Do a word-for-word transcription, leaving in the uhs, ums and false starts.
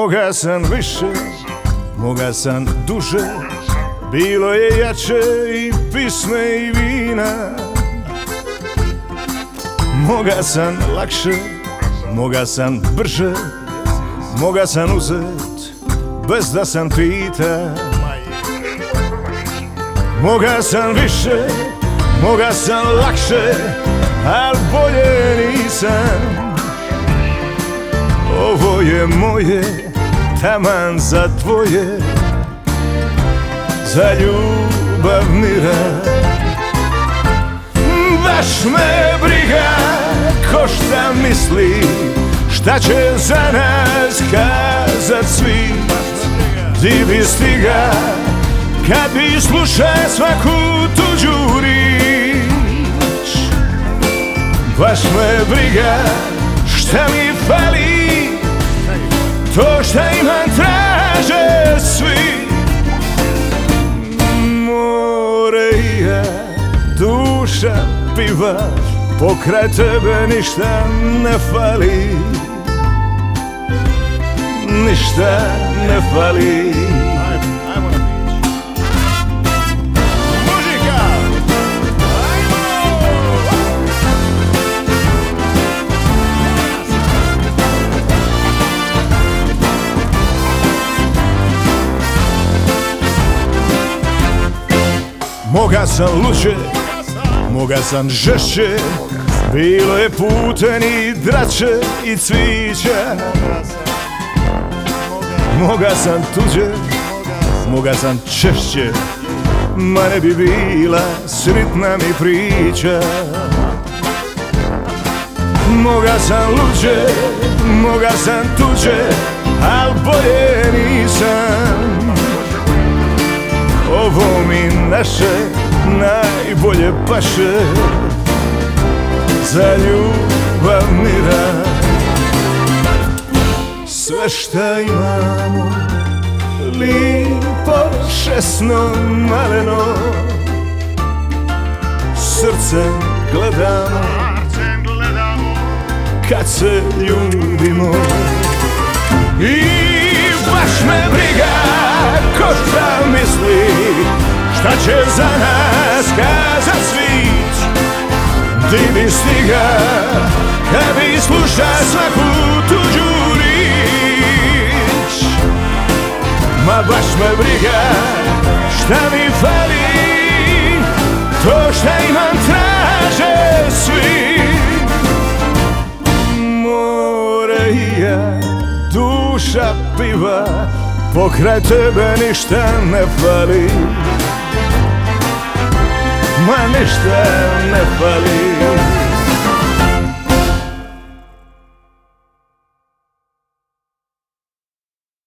Moga sam više, moga sam duže, bilo je jače i pisme i vina. Moga sam lakše, moga sam brže, moga sam uzet bez da sam pita. Moga sam više, moga sam lakše, al bolje nisam. Ovo je moje, taman za dvoje, za ljubav mira. Baš me briga ko šta misli, šta će za nas kazat svi. Di bi stiga kad bi sluša svaku tuđu rič. Baš me briga šta mi fali, to šta imam traže svi. More i ja, duša piva, pokraj tebe ništa ne fali. Ništa ne fali. Moga sam luđe, moga sam žešće, bilo je puten i drače i cvića. Moga sam tuđe, moga sam češće, ma ne bi bila sritna mi priča. Moga sam luđe, moga sam tuđe, al bolje nisam. Ovo mi naše najbolje paše, za ljubav mira. Sve šta imamo, lipo, šesno, maleno, srcem gledamo kad se ljubimo. I baš me briga ko šta misli, šta će za nas kazat svijet. Di bi stiga kad bi sluša svaku tuđu rič. Ma baš me briga šta mi fali, to šta imam traže svi. More i ja, duša piva, pokraj tebe ništa ne fali. Ma ništa ne fali.